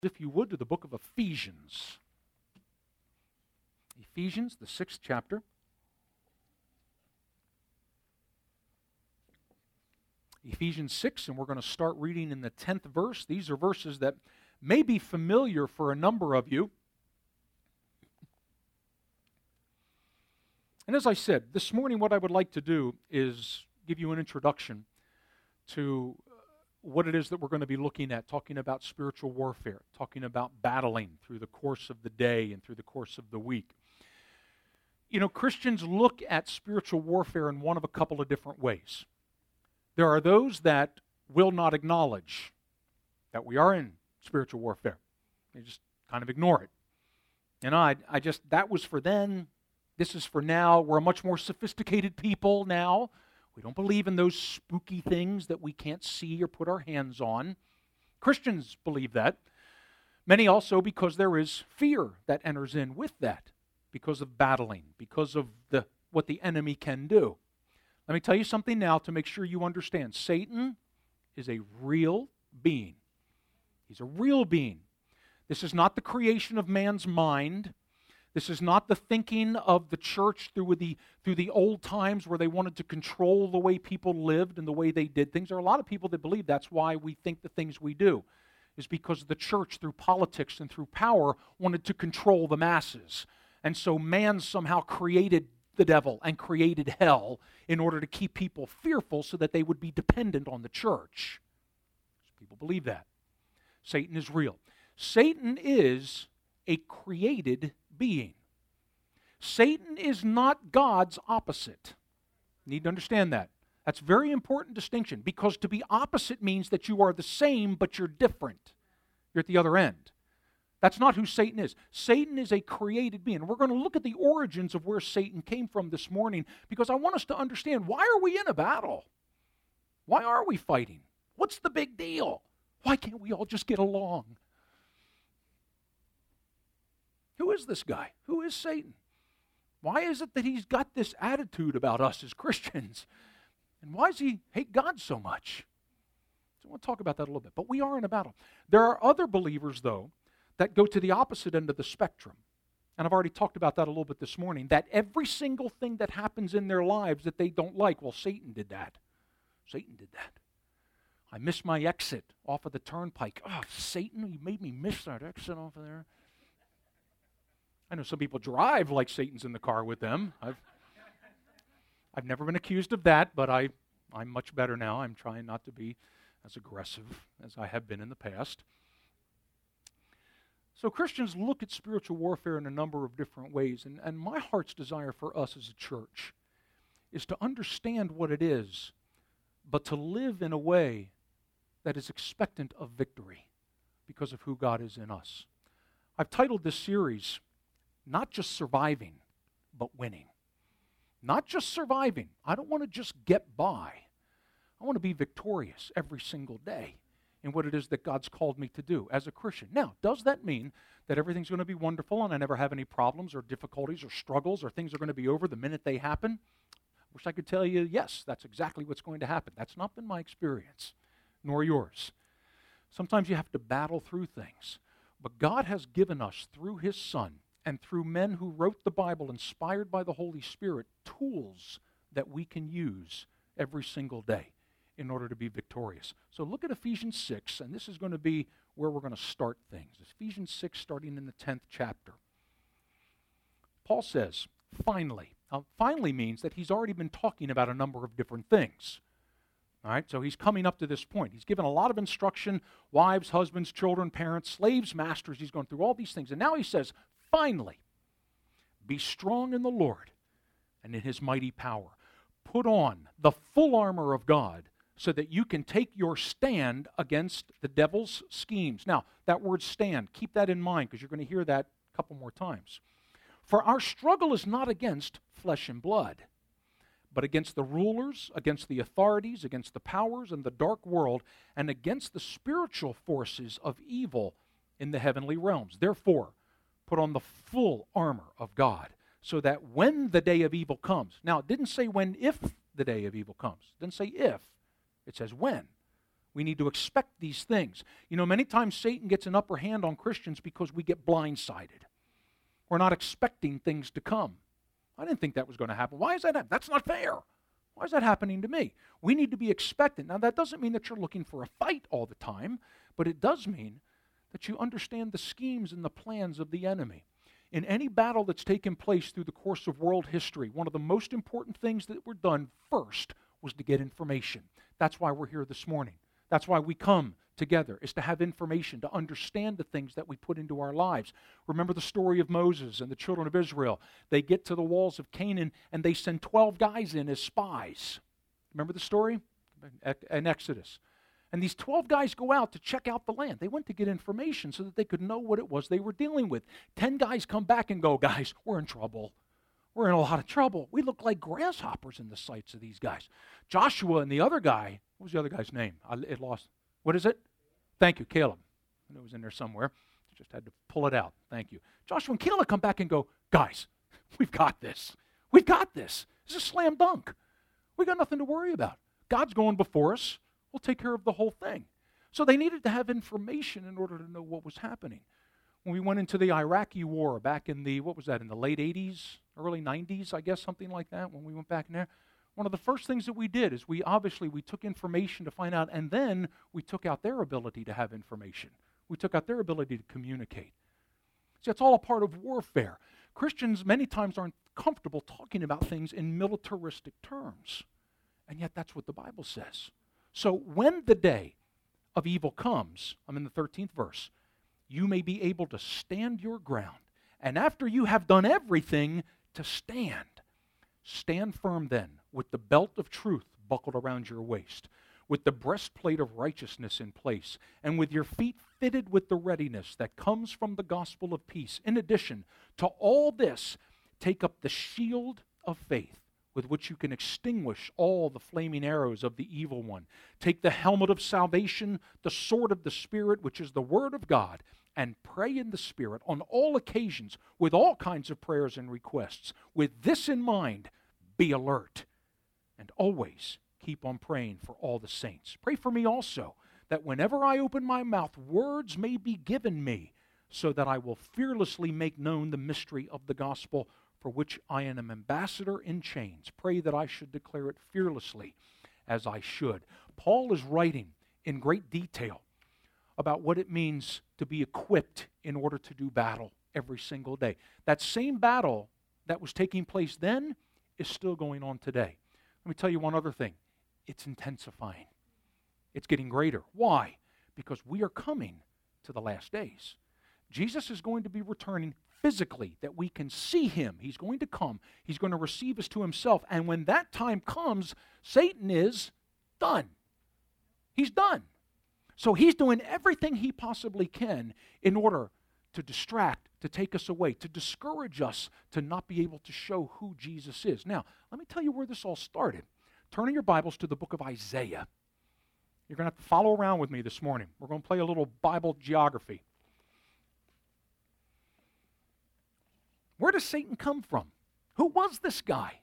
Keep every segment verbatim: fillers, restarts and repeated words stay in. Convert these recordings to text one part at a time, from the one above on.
if you would, to the book of Ephesians. Ephesians, the sixth chapter. Ephesians six, and we're going to start reading in the tenth verse. These are verses that may be familiar for a number of you. And as I said, this morning what I would like to do is give you an introduction to what it is that we're going to be looking at, talking about spiritual warfare, talking about battling through the course of the day and through the course of the week. You know, Christians look at spiritual warfare in one of a couple of different ways. There are those that will not acknowledge that we are in spiritual warfare. They just kind of ignore it. And I, I just, that was for then. This is for now. We're a much more sophisticated people now. We don't believe in those spooky things that we can't see or put our hands on. Christians believe that. Many also because there is fear that enters in with that, because of battling, because of the what the enemy can do. Let me tell you something now to make sure you understand. Satan is a real being. He's a real being. This is not the creation of man's mind. This is not the thinking of the church through the, through the old times where they wanted to control the way people lived and the way they did things. There are a lot of people that believe that's why we think the things we do, is because the church, through politics and through power, wanted to control the masses. And so man somehow created the devil and created hell in order to keep people fearful so that they would be dependent on the church. People believe that. Satan is real. Satan is a created being. Satan is not God's opposite. You need to understand that. That's a very important distinction, because to be opposite means that you are the same but you're different. You're at the other end. That's not who Satan is. Satan is a created being. We're going to look at the origins of where Satan came from this morning, because I want us to understand, why are we in a battle? Why are we fighting? What's the big deal? Why can't we all just get along? Who is this guy? Who is Satan? Why is it that he's got this attitude about us as Christians? And why does he hate God so much? So I want to talk about that a little bit. But we are in a battle. There are other believers, though, that go to the opposite end of the spectrum. And I've already talked about that a little bit this morning, that every single thing that happens in their lives that they don't like, well, Satan did that. Satan did that. I missed my exit off of the turnpike. Oh, Satan, you made me miss that exit off of there. I know some people drive like Satan's in the car with them. I've, I've never been accused of that, but I, I'm much better now. I'm trying not to be as aggressive as I have been in the past. So Christians look at spiritual warfare in a number of different ways, and, and my heart's desire for us as a church is to understand what it is, but to live in a way that is expectant of victory because of who God is in us. I've titled this series, Not Just Surviving, but Winning. Not just surviving. I don't want to just get by. I want to be victorious every single day in what it is that God's called me to do as a Christian. Now, does that mean that everything's going to be wonderful and I never have any problems or difficulties or struggles, or things are going to be over the minute they happen? I wish I could tell you, yes, that's exactly what's going to happen. That's not been my experience, nor yours. Sometimes you have to battle through things. But God has given us, through His Son, and through men who wrote the Bible, inspired by the Holy Spirit, tools that we can use every single day in order to be victorious. So look at Ephesians six, and this is going to be where we're going to start things. Ephesians six, starting in the tenth chapter. Paul says, finally. Now, finally means that he's already been talking about a number of different things. All right, so he's coming up to this point. He's given a lot of instruction, wives, husbands, children, parents, slaves, masters. He's gone through all these things. And now he says, finally, be strong in the Lord and in His mighty power. Put on the full armor of God so that you can take your stand against the devil's schemes. Now, that word stand, keep that in mind, because you're going to hear that a couple more times. For our struggle is not against flesh and blood, but against the rulers, against the authorities, against the powers in the dark world, and against the spiritual forces of evil in the heavenly realms. Therefore, put on the full armor of God, so that when the day of evil comes. Now, it didn't say when, if the day of evil comes. It didn't say if. It says when. We need to expect these things. You know, many times Satan gets an upper hand on Christians because we get blindsided. We're not expecting things to come. I didn't think that was going to happen. Why is that happening? That's not fair. Why is that happening to me? We need to be expectant. Now, that doesn't mean that you're looking for a fight all the time, but it does mean that you understand the schemes and the plans of the enemy. In any battle that's taken place through the course of world history, one of the most important things that were done first was to get information. That's why we're here this morning. That's why we come together, is to have information, to understand the things that we put into our lives. Remember the story of Moses and the children of Israel. They get to the walls of Canaan and they send twelve guys in as spies. Remember the story? In Exodus. And these twelve guys go out to check out the land. They went to get information so that they could know what it was they were dealing with. Ten guys come back and go, guys, we're in trouble. We're in a lot of trouble. We look like grasshoppers in the sights of these guys. Joshua and the other guy, what was the other guy's name? I, it lost. What is it? Thank you, Caleb. I knew it was in there somewhere. Just had to pull it out. Thank you. Joshua and Caleb come back and go, guys, we've got this. We've got this. This is a slam dunk. We got nothing to worry about. God's going before us. We'll take care of the whole thing. So they needed to have information in order to know what was happening. When we went into the Iraqi war back in the, what was that, in the late eighties, early nineties, I guess, something like that, when we went back in there, one of the first things that we did is we obviously, we took information to find out, and then we took out their ability to have information. We took out their ability to communicate. See, it's all a part of warfare. Christians many times aren't comfortable talking about things in militaristic terms, and yet that's what the Bible says. So when the day of evil comes, I'm in the thirteenth verse, you may be able to stand your ground. And after you have done everything, to stand. Stand firm then, with the belt of truth buckled around your waist, with the breastplate of righteousness in place, and with your feet fitted with the readiness that comes from the gospel of peace. In addition to all this, take up the shield of faith, with which you can extinguish all the flaming arrows of the evil one. Take the helmet of salvation, the sword of the Spirit, which is the word of God, and pray in the Spirit on all occasions with all kinds of prayers and requests. With this in mind, be alert, and always keep on praying for all the saints. Pray for me also, that whenever I open my mouth, words may be given me, so that I will fearlessly make known the mystery of the gospel, for which I am an ambassador in chains. Pray that I should declare it fearlessly, as I should. Paul is writing in great detail about what it means to be equipped in order to do battle every single day. That same battle that was taking place then is still going on today. Let me tell you one other thing. It's intensifying. It's getting greater. Why? Because we are coming to the last days. Jesus is going to be returning physically, that we can see him. He's going to come. He's going to receive us to himself. And when that time comes, Satan is done. He's done. So he's doing everything he possibly can in order to distract, to take us away, to discourage us, to not be able to show who Jesus is. Now, let me tell you where this all started. Turn in your Bibles to the book of Isaiah. You're going to have to follow around with me this morning. We're going to play a little Bible geography. Where does Satan come from? Who was this guy?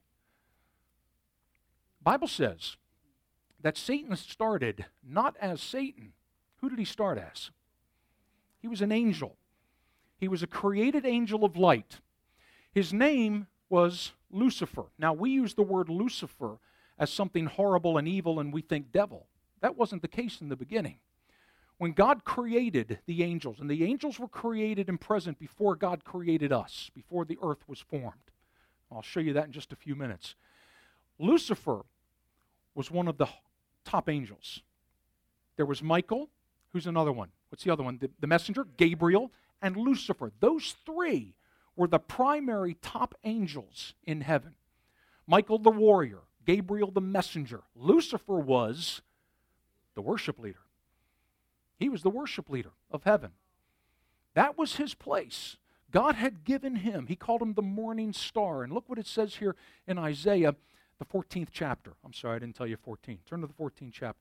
The Bible says that Satan started not as Satan. Who did he start as? He was an angel. He was a created angel of light. His name was Lucifer. Now, we use the word Lucifer as something horrible and evil, and we think devil. That wasn't the case in the beginning. When God created the angels, and the angels were created and present before God created us, before the earth was formed. I'll show you that in just a few minutes. Lucifer was one of the top angels. There was Michael, who's another one. What's the other one? The, the messenger, Gabriel, and Lucifer. Those three were the primary top angels in heaven. Michael the warrior, Gabriel the messenger. Lucifer was the worship leader. He was the worship leader of heaven. That was his place. God had given him, he called him the morning star. And look what it says here in Isaiah, the fourteenth chapter. I'm sorry, I didn't tell you fourteen. Turn to the fourteenth chapter.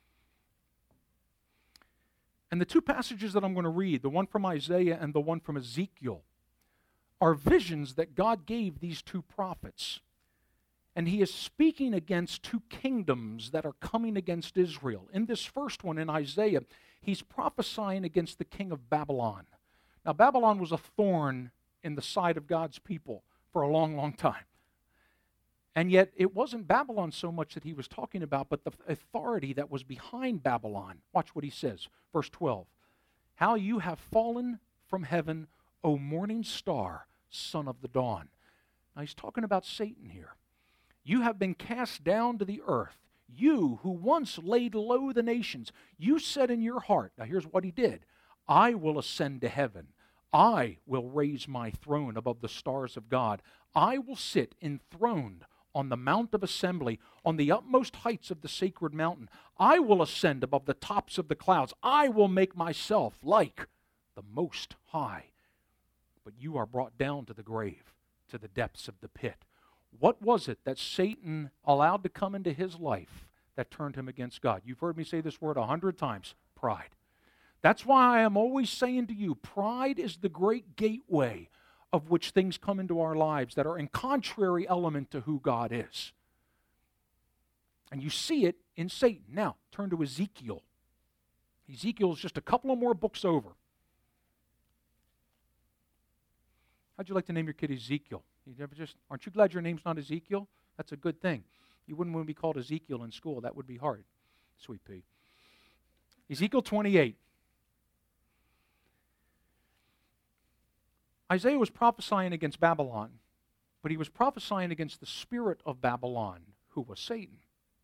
And the two passages that I'm going to read, the one from Isaiah and the one from Ezekiel, are visions that God gave these two prophets. And he is speaking against two kingdoms that are coming against Israel. In this first one, in Isaiah, he's prophesying against the king of Babylon. Now, Babylon was a thorn in the side of God's people for a long, long time. And yet, it wasn't Babylon so much that he was talking about, but the authority that was behind Babylon. Watch what he says, verse twelve. How you have fallen from heaven, O morning star, son of the dawn. Now, he's talking about Satan here. You have been cast down to the earth. You who once laid low the nations. You said in your heart, now here's what he did. I will ascend to heaven. I will raise my throne above the stars of God. I will sit enthroned on the mount of assembly, on the utmost heights of the sacred mountain. I will ascend above the tops of the clouds. I will make myself like the Most High. But you are brought down to the grave, to the depths of the pit. What was it that Satan allowed to come into his life that turned him against God? You've heard me say this word a hundred times, pride. That's why I am always saying to you, pride is the great gateway of which things come into our lives that are in contrary element to who God is. And you see it in Satan. Now, turn to Ezekiel. Ezekiel is just a couple of more books over. How'd you like to name your kid Ezekiel? You ever just, aren't you glad your name's not Ezekiel? That's a good thing. You wouldn't want to be called Ezekiel in school. That would be hard. Sweet pea. Ezekiel twenty-eight. Isaiah was prophesying against Babylon, but he was prophesying against the spirit of Babylon, who was Satan.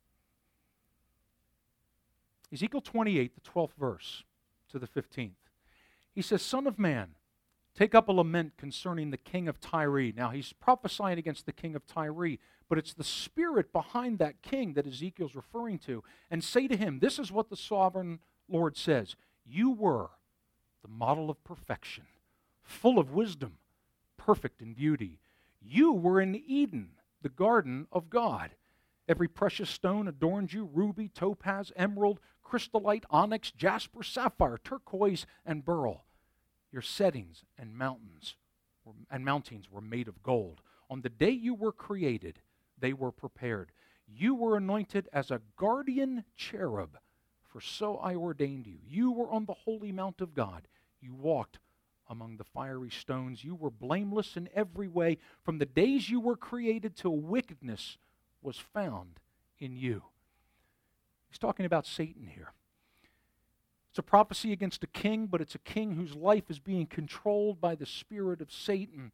Ezekiel twenty-eight, the twelfth verse to the fifteenth. He says, Son of man, take up a lament concerning the king of Tyre. Now, he's prophesying against the king of Tyre, but it's the spirit behind that king that Ezekiel's referring to. And say to him, this is what the sovereign Lord says. You were the model of perfection, full of wisdom, perfect in beauty. You were in Eden, the garden of God. Every precious stone adorned you, ruby, topaz, emerald, crystallite, onyx, jasper, sapphire, turquoise, and beryl. Your settings and mountains were, and mountings were made of gold. On the day you were created, they were prepared. You were anointed as a guardian cherub, for so I ordained you. You were on the holy mount of God. You walked among the fiery stones. You were blameless in every way. From the days you were created till wickedness was found in you. He's talking about Satan here. It's a prophecy against a king, but it's a king whose life is being controlled by the spirit of Satan.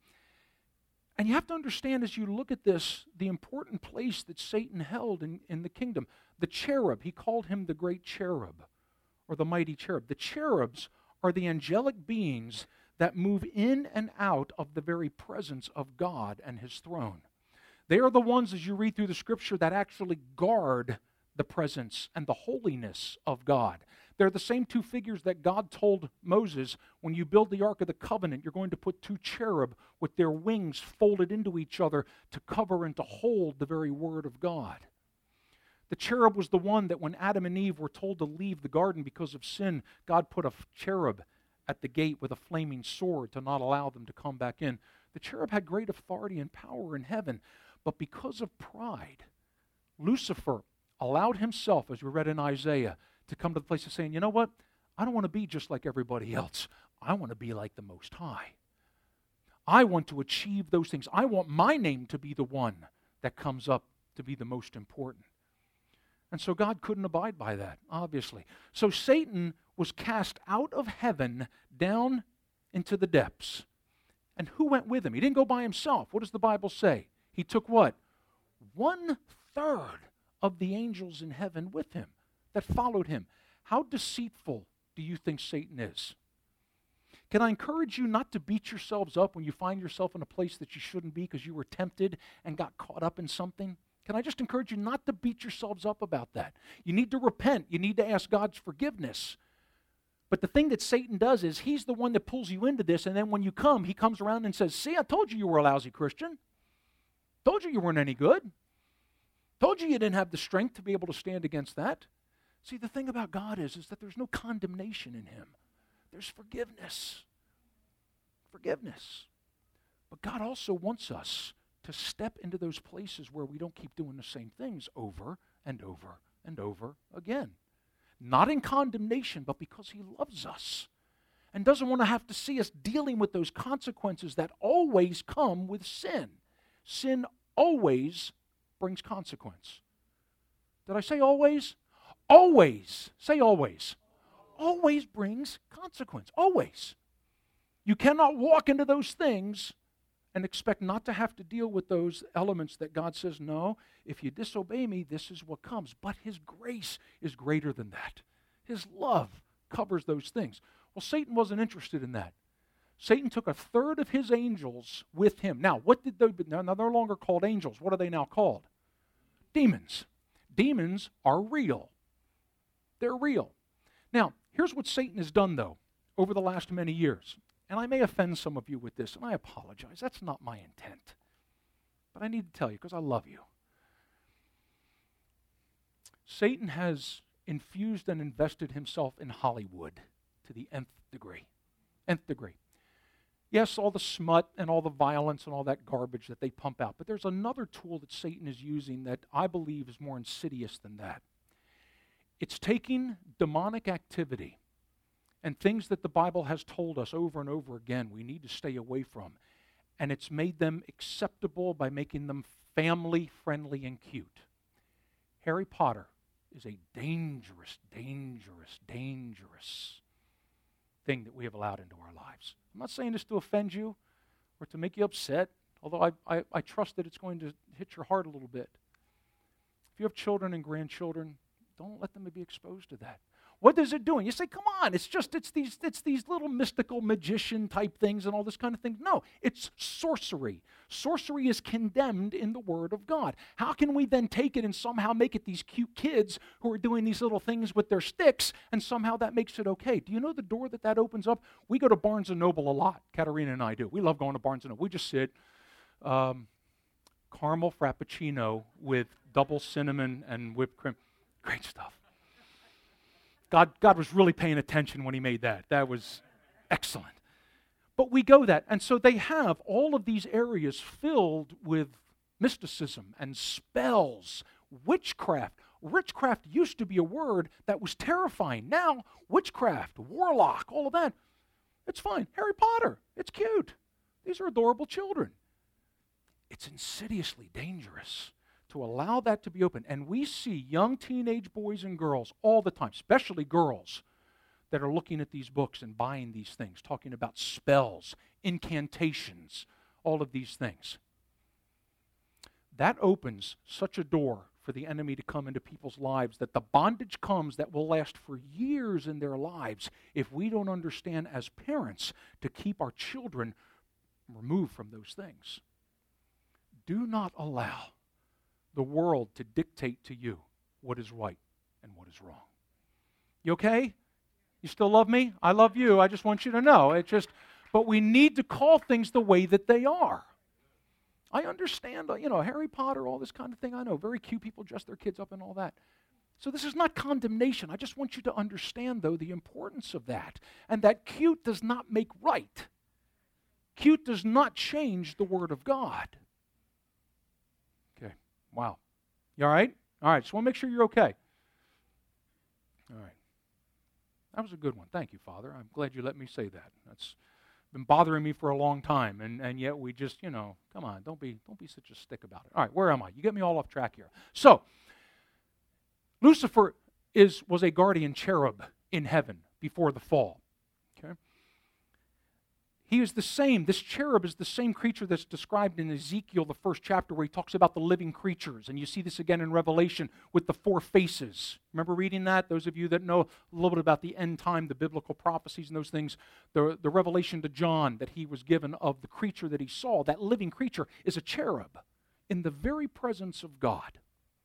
And you have to understand as you look at this, the important place that Satan held in, in the kingdom. The cherub, he called him the great cherub, or the mighty cherub. The cherubs are the angelic beings that move in and out of the very presence of God and his throne. They are the ones, as you read through the scripture, that actually guard the presence and the holiness of God. They're the same two figures that God told Moses, when you build the Ark of the Covenant, you're going to put two cherub with their wings folded into each other to cover and to hold the very word of God. The cherub was the one that when Adam and Eve were told to leave the garden because of sin, God put a cherub at the gate with a flaming sword to not allow them to come back in. The cherub had great authority and power in heaven, but because of pride, Lucifer allowed himself, as we read in Isaiah, to come to the place of saying, you know what? I don't want to be just like everybody else. I want to be like the Most High. I want to achieve those things. I want my name to be the one that comes up to be the most important. And so God couldn't abide by that, obviously. So Satan was cast out of heaven down into the depths. And who went with him? He didn't go by himself. What does the Bible say? He took what? One third of the angels in heaven with him that followed him. How deceitful do you think Satan is? Can I encourage you not to beat yourselves up when you find yourself in a place that you shouldn't be because you were tempted and got caught up in something? Can I just encourage you not to beat yourselves up about that? You need to repent. You need to ask God's forgiveness. But the thing that Satan does is he's the one that pulls you into this, and then when you come, he comes around and says, see, I told you you were a lousy Christian. Told you you weren't any good. Told you you didn't have the strength to be able to stand against that. See, the thing about God is, is that there's no condemnation in him. There's forgiveness. Forgiveness. But God also wants us to to step into those places where we don't keep doing the same things over and over and over again. Not in condemnation, but because he loves us and doesn't want to have to see us dealing with those consequences that always come with sin. Sin always brings consequence. Did I say always? Always. Say always. Always brings consequence. Always. You cannot walk into those things and expect not to have to deal with those elements that God says, no, if you disobey me, this is what comes. But his grace is greater than that. His love covers those things. Well, Satan wasn't interested in that. Satan took a third of his angels with him. Now, what did they, now they're no longer called angels. What are they now called? Demons. Demons are real. They're real. Now, here's what Satan has done, though, over the last many years. And I may offend some of you with this, and I apologize. That's not my intent. But I need to tell you because I love you. Satan has infused and invested himself in Hollywood to the nth degree. Nth degree. Yes, all the smut and all the violence and all that garbage that they pump out. But there's another tool that Satan is using that I believe is more insidious than that. It's taking demonic activity and things that the Bible has told us over and over again we need to stay away from. And it's made them acceptable by making them family friendly and cute. Harry Potter is a dangerous, dangerous, dangerous thing that we have allowed into our lives. I'm not saying this to offend you or to make you upset, although I, I, I trust that it's going to hit your heart a little bit. If you have children and grandchildren, don't let them be exposed to that. What is it doing? You say, come on, it's just, it's these, it's these little mystical magician type things and all this kind of thing. No, it's sorcery. Sorcery is condemned in the Word of God. How can we then take it and somehow make it these cute kids who are doing these little things with their sticks and somehow that makes it okay? Do you know the door that that opens up? We go to Barnes and Noble a lot. Katerina and I do. We love going to Barnes and Noble. We just sit, um, caramel frappuccino with double cinnamon and whipped cream. Great stuff. God, God was really paying attention when he made that. That was excellent. But we go that. And so they have all of these areas filled with mysticism and spells, witchcraft. Witchcraft used to be a word that was terrifying. Now, witchcraft, warlock, all of that, it's fine. Harry Potter, it's cute. These are adorable children. It's insidiously dangerous to allow that to be open. And we see young teenage boys and girls all the time, especially girls, that are looking at these books and buying these things, talking about spells, incantations, all of these things. That opens such a door for the enemy to come into people's lives that the bondage comes that will last for years in their lives if we don't understand as parents to keep our children removed from those things. Do not allow the world to dictate to you what is right and what is wrong. You okay? You still love me? I love you. I just want you to know. It just, but we need to call things the way that they are. I understand, you know, Harry Potter, all this kind of thing. I know, very cute people dress their kids up and all that. So this is not condemnation. I just want you to understand, though, the importance of that. And that cute does not make right. Cute does not change the Word of God. Okay. Wow. You all right? All right. Just want to make sure you're okay. All right. That was a good one. Thank you, Father. I'm glad you let me say that. That's been bothering me for a long time, and, and yet we just, you know, come on, don't be don't be such a stick about it. All right, where am I? You get me all off track here. So, Lucifer is was a guardian cherub in heaven before the fall. Okay? He is the same, this cherub is the same creature that's described in Ezekiel, the first chapter, where he talks about the living creatures. And you see this again in Revelation with the four faces. Remember reading that? Those of you that know a little bit about the end time, the biblical prophecies and those things, the, the revelation to John that he was given of the creature that he saw, that living creature is a cherub in the very presence of God.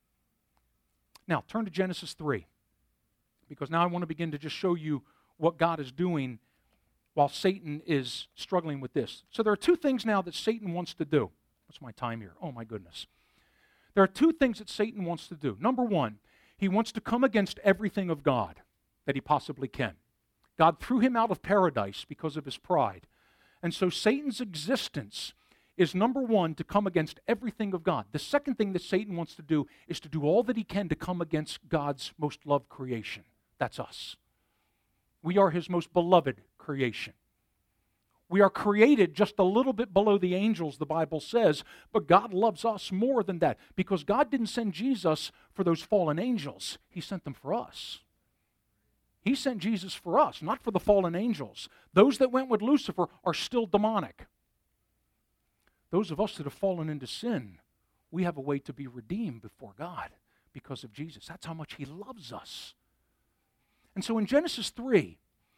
Now, turn to Genesis three, because now I want to begin to just show you what God is doing while Satan is struggling with this. So there are two things now that Satan wants to do. What's my time here? Oh, my goodness. There are two things that Satan wants to do. Number one, he wants to come against everything of God that he possibly can. God threw him out of paradise because of his pride. And so Satan's existence is, number one, to come against everything of God. The second thing that Satan wants to do is to do all that he can to come against God's most loved creation. That's us. We are his most beloved creation. We are created just a little bit below the angels, the Bible says, but God loves us more than that, because God didn't send Jesus for those fallen angels. He sent them for us. He sent Jesus for us, not for the fallen angels. Those that went with Lucifer are still demonic. Those of us that have fallen into sin, we have a way to be redeemed before God because of Jesus. That's how much he loves us. And so in Genesis three,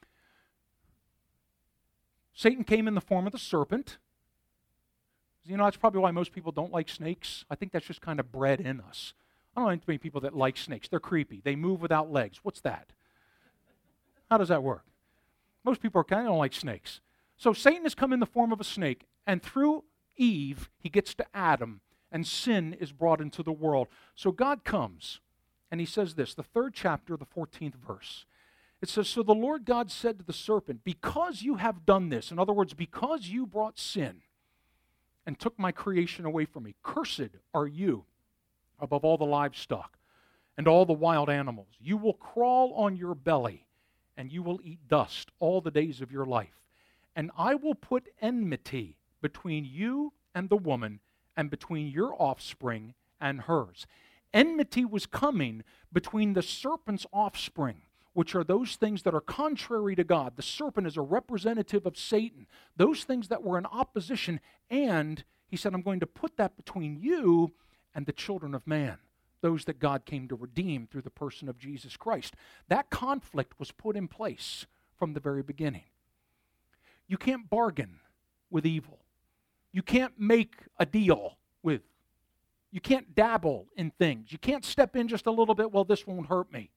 Satan came in the form of the serpent. You know, that's probably why most people don't like snakes. I think that's just kind of bred in us. I don't know many people that like snakes. They're creepy. They move without legs. What's that? How does that work? Most people are kind of don't like snakes. So Satan has come in the form of a snake, and through Eve, he gets to Adam, and sin is brought into the world. So God comes, and he says this, the third chapter, the fourteenth verse. It says, so the Lord God said to the serpent, because you have done this, in other words, because you brought sin and took my creation away from me, cursed are you above all the livestock and all the wild animals. You will crawl on your belly, and you will eat dust all the days of your life. And I will put enmity between you and the woman, and between your offspring and hers. Enmity was coming between the serpent's offspring, which are those things that are contrary to God. The serpent is a representative of Satan. Those things that were in opposition, and he said, I'm going to put that between you and the children of man, those that God came to redeem through the person of Jesus Christ. That conflict was put in place from the very beginning. You can't bargain with evil. You can't make a deal with. You can't dabble in things. You can't step in just a little bit, well, this won't hurt me.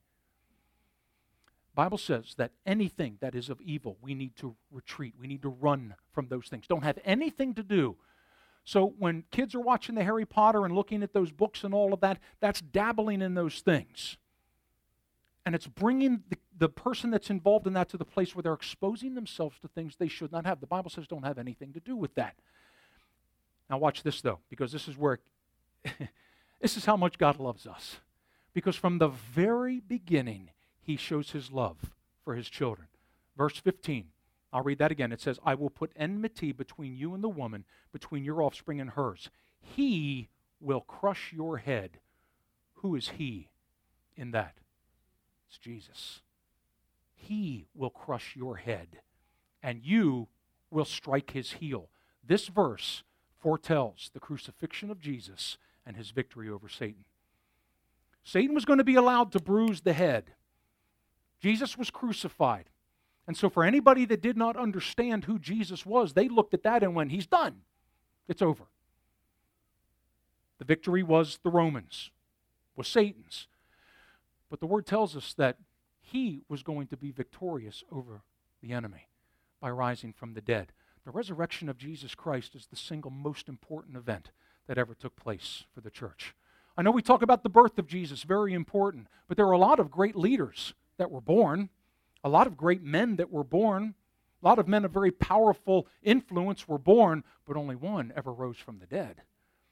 The Bible says that anything that is of evil, we need to retreat. We need to run from those things. Don't have anything to do. So when kids are watching the Harry Potter and looking at those books and all of that, that's dabbling in those things. And it's bringing the, the person that's involved in that to the place where they're exposing themselves to things they should not have. The Bible says don't have anything to do with that. Now watch this, though, because this is where, this is how much God loves us. Because from the very beginning, he shows his love for his children. Verse fifteen, I'll read that again. It says, I will put enmity between you and the woman, between your offspring and hers. He will crush your head. Who is he in that? It's Jesus. He will crush your head, and you will strike his heel. This verse foretells the crucifixion of Jesus and his victory over Satan. Satan was going to be allowed to bruise the head. Jesus was crucified. And so for anybody that did not understand who Jesus was, they looked at that and went, he's done. It's over. The victory was the Romans, was Satan's. But the Word tells us that he was going to be victorious over the enemy by rising from the dead. The resurrection of Jesus Christ is the single most important event that ever took place for the church. I know we talk about the birth of Jesus, very important, but there are a lot of great leaders that were born, a lot of great men that were born, a lot of men of very powerful influence were born, but only one ever rose from the dead.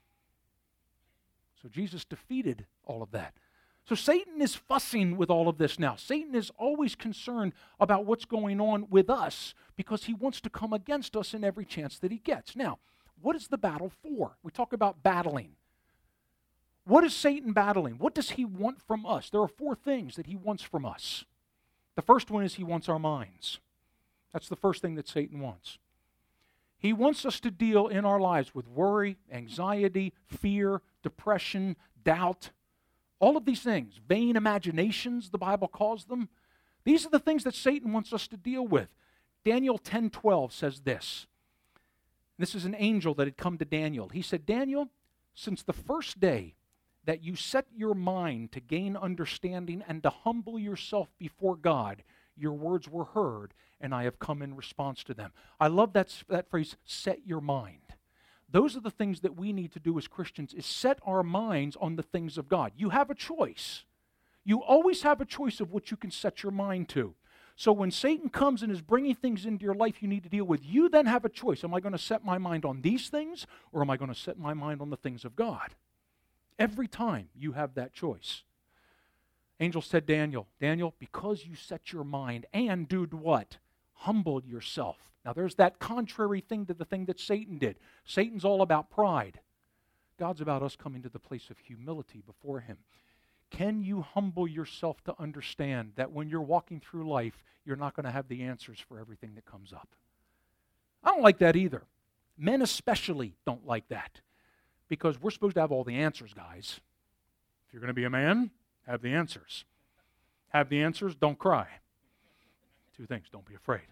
So Jesus defeated all of that. So Satan is fussing with all of this now. Satan is always concerned about what's going on with us because he wants to come against us in every chance that he gets. Now, what is the battle for? We talk about battling. What is Satan battling? What does he want from us? There are four things that he wants from us. The first one is he wants our minds. That's the first thing that Satan wants. He wants us to deal in our lives with worry, anxiety, fear, depression, doubt, all of these things, vain imaginations, the Bible calls them. These are the things that Satan wants us to deal with. Daniel ten twelve says this. This is an angel that had come to Daniel. He said, Daniel, since the first day that you set your mind to gain understanding and to humble yourself before God, your words were heard, and I have come in response to them. I love that, that phrase, set your mind. Those are the things that we need to do as Christians, is set our minds on the things of God. You have a choice. You always have a choice of what you can set your mind to. So when Satan comes and is bringing things into your life you need to deal with, you then have a choice. Am I going to set my mind on these things, or am I going to set my mind on the things of God? Every time you have that choice. Angel said, Daniel, Daniel, because you set your mind and did what? Humbled yourself. Now there's that contrary thing to the thing that Satan did. Satan's all about pride. God's about us coming to the place of humility before Him. Can you humble yourself to understand that when you're walking through life, you're not going to have the answers for everything that comes up? I don't like that either. Men especially don't like that, because we're supposed to have all the answers, guys. If you're going to be a man, have the answers. Have the answers, don't cry. Two things, don't be afraid.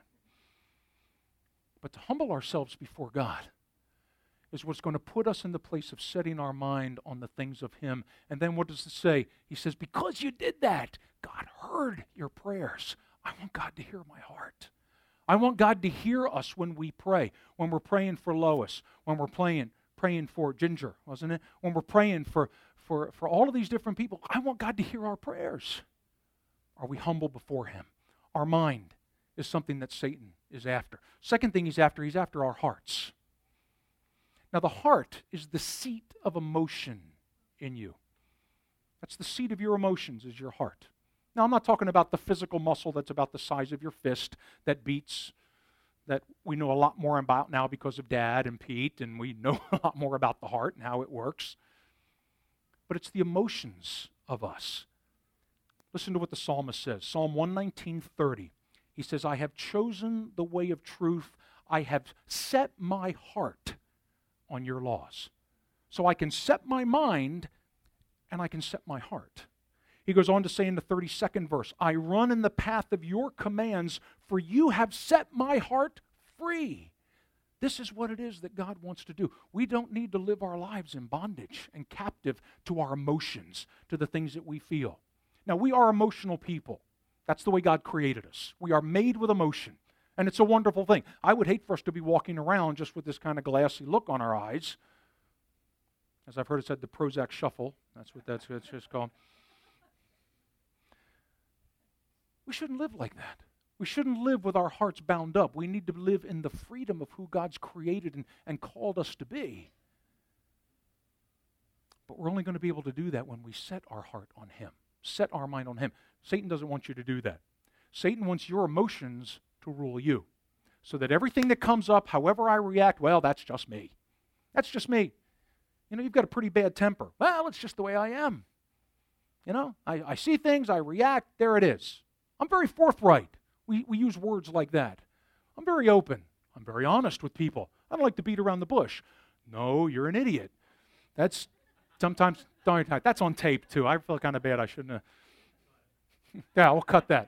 But to humble ourselves before God is what's going to put us in the place of setting our mind on the things of Him. And then what does it say? He says, because you did that, God heard your prayers. I want God to hear my heart. I want God to hear us when we pray, when we're praying for Lois, when we're praying, praying for Ginger, wasn't it? When we're praying for, for, for all of these different people, I want God to hear our prayers. Are we humble before Him? Our mind is something that Satan is after. Second thing he's after, he's after our hearts. Now, the heart is the seat of emotion in you. That's the seat of your emotions, is your heart. Now, I'm not talking about the physical muscle that's about the size of your fist that beats, that we know a lot more about now because of Dad and Pete, and we know a lot more about the heart and how it works. But it's the emotions of us. Listen to what the psalmist says. Psalm one nineteen, thirty. He says, I have chosen the way of truth. I have set my heart on your laws. So I can set my mind and I can set my heart. He goes on to say in the thirty-second verse, I run in the path of your commands, for you have set my heart free. This is what it is that God wants to do. We don't need to live our lives in bondage and captive to our emotions, to the things that we feel. Now, we are emotional people. That's the way God created us. We are made with emotion. And it's a wonderful thing. I would hate for us to be walking around just with this kind of glassy look on our eyes. As I've heard it said, the Prozac shuffle. That's what that's, that's just called. We shouldn't live like that. We shouldn't live with our hearts bound up. We need to live in the freedom of who God's created and, and called us to be. But we're only going to be able to do that when we set our heart on Him, set our mind on Him. Satan doesn't want you to do that. Satan wants your emotions to rule you, so that everything that comes up, however I react, well, that's just me. That's just me. You know, you've got a pretty bad temper. Well, it's just the way I am. You know, I, I see things, I react, there it is. I'm very forthright. We, we use words like that. I'm very open. I'm very honest with people. I don't like to beat around the bush. No, you're an idiot. That's sometimes, that's on tape too. I feel kind of bad. I shouldn't have. Yeah, we'll cut that.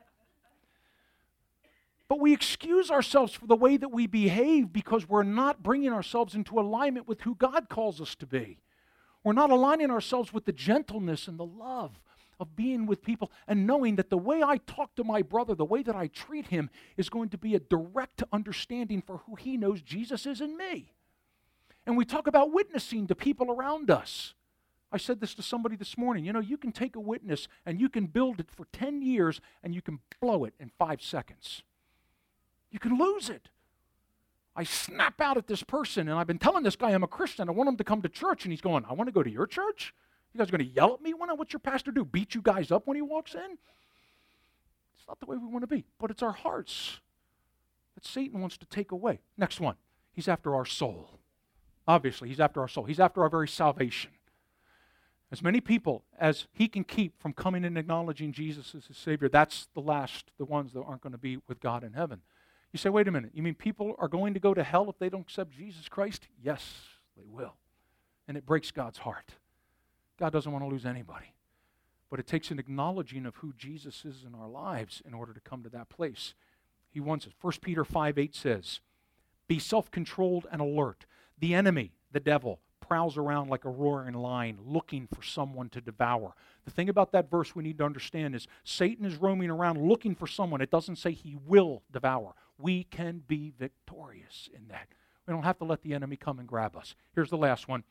But we excuse ourselves for the way that we behave because we're not bringing ourselves into alignment with who God calls us to be. We're not aligning ourselves with the gentleness and the love of being with people and knowing that the way I talk to my brother, the way that I treat him, is going to be a direct understanding for who he knows Jesus is in me. And we talk about witnessing to people around us. I said this to somebody this morning. You know, you can take a witness and you can build it for ten years and you can blow it in five seconds. You can lose it. I snap out at this person, and I've been telling this guy I'm a Christian. I want him to come to church, and he's going, I want to go to your church? You guys are going to yell at me? What's your pastor do? Beat you guys up when he walks in? It's not the way we want to be, but it's our hearts that Satan wants to take away. Next one. He's after our soul. Obviously, he's after our soul. He's after our very salvation. As many people as he can keep from coming and acknowledging Jesus as his Savior, that's the last, the ones that aren't going to be with God in heaven. You say, wait a minute, you mean people are going to go to hell if they don't accept Jesus Christ? Yes, they will. And it breaks God's heart. God doesn't want to lose anybody. But it takes an acknowledging of who Jesus is in our lives in order to come to that place. He wants it. First Peter five eight says, be self-controlled and alert. The enemy, the devil, prowls around like a roaring lion looking for someone to devour. The thing about that verse we need to understand is Satan is roaming around looking for someone. It doesn't say he will devour. We can be victorious in that. We don't have to let the enemy come and grab us. Here's the last one.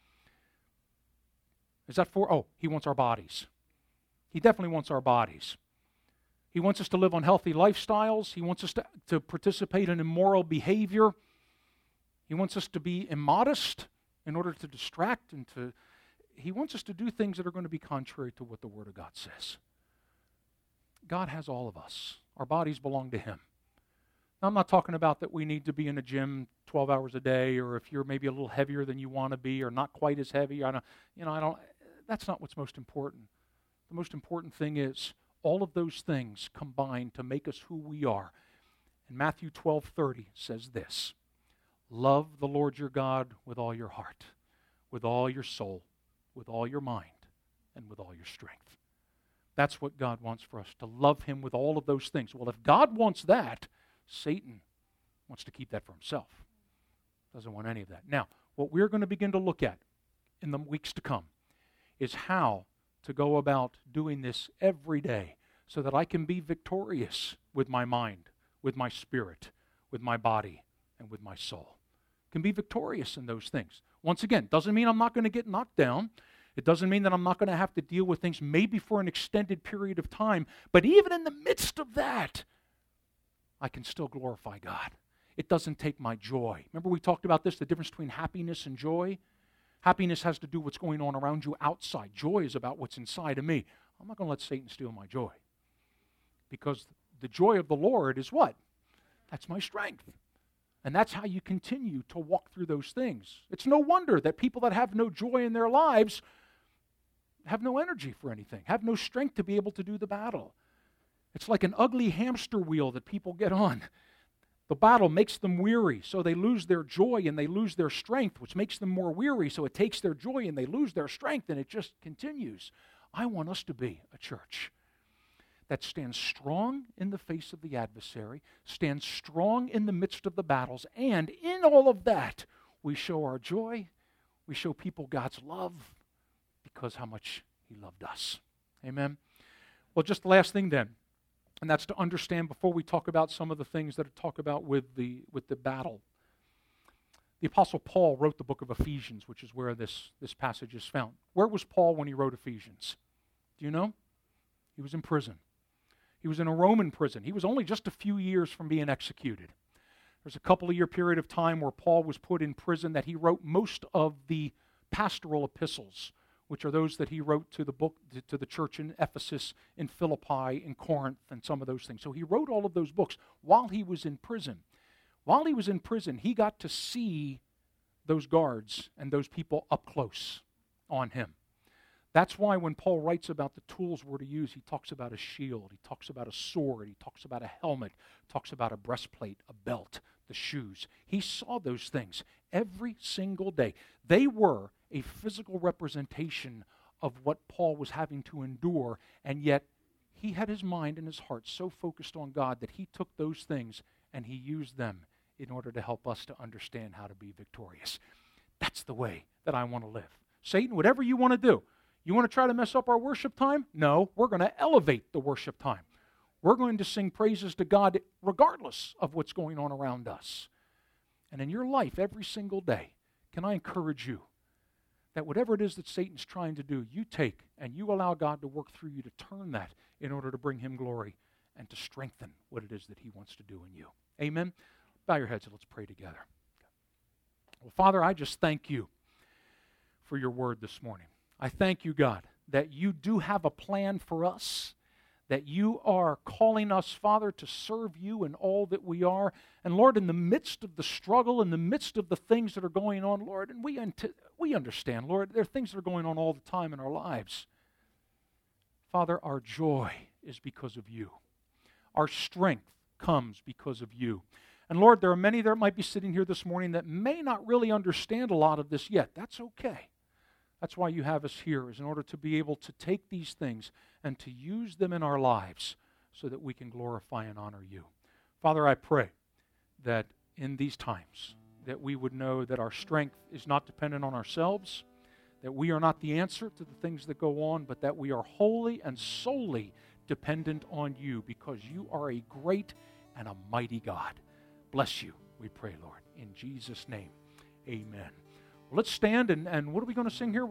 Is that for? Oh, he wants our bodies. He definitely wants our bodies. He wants us to live unhealthy lifestyles. He wants us to, to participate in immoral behavior. He wants us to be immodest in order to distract and to... He wants us to do things that are going to be contrary to what the Word of God says. God has all of us. Our bodies belong to Him. Now, I'm not talking about that we need to be in a gym twelve hours a day, or if you're maybe a little heavier than you want to be, or not quite as heavy. I don't, you know, I don't. That's not what's most important. The most important thing is all of those things combine to make us who we are. And Matthew twelve thirty says this: love the Lord your God with all your heart, with all your soul, with all your mind, and with all your strength. That's what God wants for us, to love Him with all of those things. Well, if God wants that, Satan wants to keep that for himself. Doesn't want any of that. Now, what we're going to begin to look at in the weeks to come is how to go about doing this every day so that I can be victorious with my mind, with my spirit, with my body, and with my soul. Can be victorious in those things. Once again, doesn't mean I'm not going to get knocked down. It doesn't mean that I'm not going to have to deal with things maybe for an extended period of time. But even in the midst of that, I can still glorify God. It doesn't take my joy. Remember we talked about this, the difference between happiness and joy? Happiness has to do with what's going on around you outside. Joy is about what's inside of me. I'm not going to let Satan steal my joy. Because the joy of the Lord is what? That's my strength. And that's how you continue to walk through those things. It's no wonder that people that have no joy in their lives have no energy for anything, have no strength to be able to do the battle. It's like an ugly hamster wheel that people get on. The battle makes them weary, so they lose their joy and they lose their strength, which makes them more weary, so it takes their joy and they lose their strength, and it just continues. I want us to be a church that stands strong in the face of the adversary, stands strong in the midst of the battles, and in all of that, we show our joy, we show people God's love, because how much He loved us. Amen? Well, just the last thing then, and that's to understand before we talk about some of the things that I talk about with the, with the battle. The Apostle Paul wrote the book of Ephesians, which is where this, this passage is found. Where was Paul when he wrote Ephesians? Do you know? He was in prison. He was in a Roman prison. He was only just a few years from being executed. There's a couple of year period of time where Paul was put in prison that he wrote most of the pastoral epistles, which are those that he wrote to the book to the church in Ephesus, in Philippi, in Corinth, and some of those things. So he wrote all of those books while he was in prison. While he was in prison, he got to see those guards and those people up close on him. That's why when Paul writes about the tools we're to use, he talks about a shield, he talks about a sword, he talks about a helmet, talks about a breastplate, a belt, the shoes. He saw those things every single day. They were a physical representation of what Paul was having to endure, and yet he had his mind and his heart so focused on God that he took those things and he used them in order to help us to understand how to be victorious. That's the way that I want to live. Satan, whatever you want to do, you want to try to mess up our worship time? No, we're going to elevate the worship time. We're going to sing praises to God regardless of what's going on around us. And in your life, every single day, can I encourage you that whatever it is that Satan's trying to do, you take and you allow God to work through you to turn that in order to bring Him glory and to strengthen what it is that He wants to do in you. Amen? Bow your heads and let's pray together. Well, Father, I just thank you for your word this morning. I thank you, God, that you do have a plan for us, that you are calling us, Father, to serve you in all that we are. And Lord, in the midst of the struggle, in the midst of the things that are going on, Lord, and we, we understand, Lord, there are things that are going on all the time in our lives. Father, our joy is because of you. Our strength comes because of you. And Lord, there are many that might be sitting here this morning that may not really understand a lot of this yet. That's okay. That's why you have us here, is in order to be able to take these things and to use them in our lives so that we can glorify and honor you. Father, I pray that in these times that we would know that our strength is not dependent on ourselves, that we are not the answer to the things that go on, but that we are wholly and solely dependent on you, because you are a great and a mighty God. Bless you, we pray, Lord. In Jesus' name, amen. Well, let's stand, and, and what are we going to sing here?